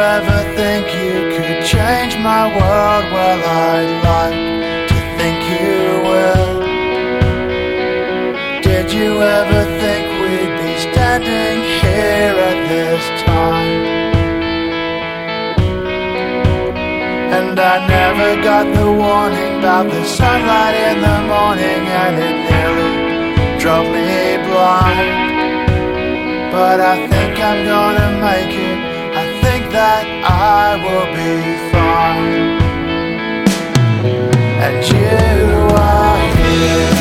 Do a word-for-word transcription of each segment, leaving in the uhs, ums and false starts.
ever think you could change my world? Well, I'd like to think you will. Did you ever think we'd be standing here at this time? And I never got the warning about the sunlight in the morning, and it nearly drove me blind. But I think I'm gonna make it, I think that I will be fine. And you are here.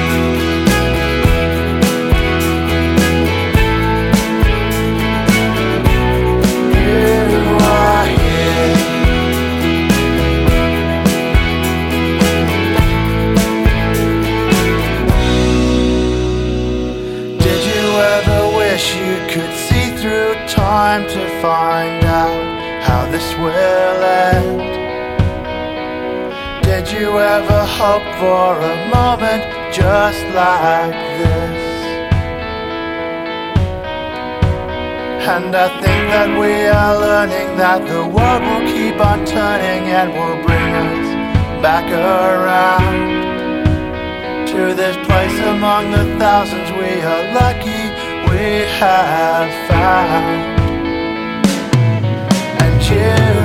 You could see through time to find out how this will end. Did you ever hope for a moment just like this? And I think that we are learning that the world will keep on turning and will bring us back around to this place among the thousands we are lucky we have found. And you